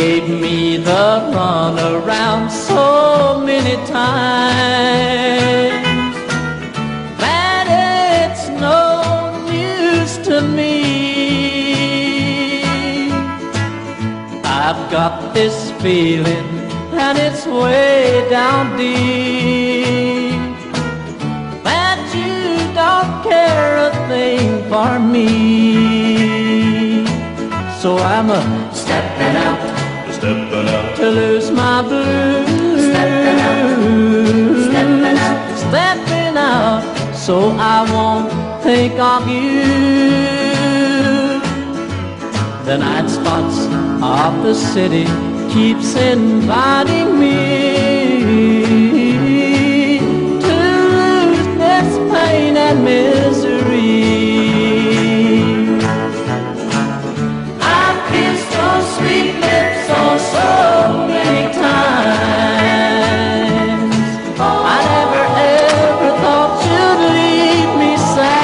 gave me the runaround so many times that it's no use to me. I've got this feeling, and it's way down deep, that you don't care a thing for me. So I'm stepping out to lose my blues, stepping out so I won't think of you. The night spots of the city keeps inviting me to lose this pain and misery. I've kissed those sweet lips so many times. I never ever thought you'd leave me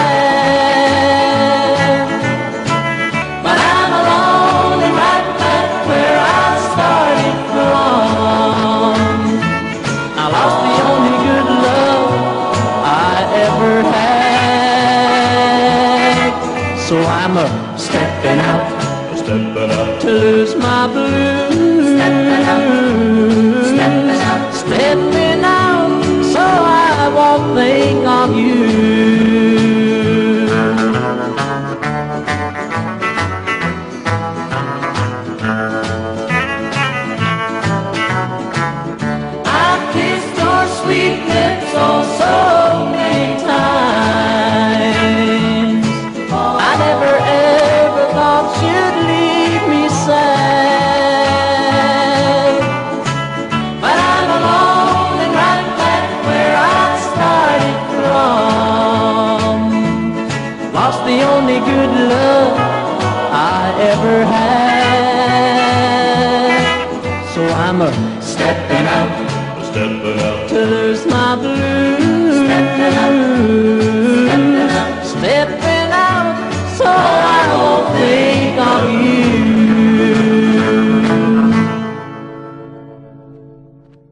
sad, but I'm alone and right back where I started from. I lost the only good love I ever had, so I'm stepping out to lose my blues, stepping out so I won't think of you. I've kissed your sweet lips so many times. I never ever thought you'd leave me sad, but I'm alone and right back where I started from. Lost the only good love I ever had, so I'm stepping out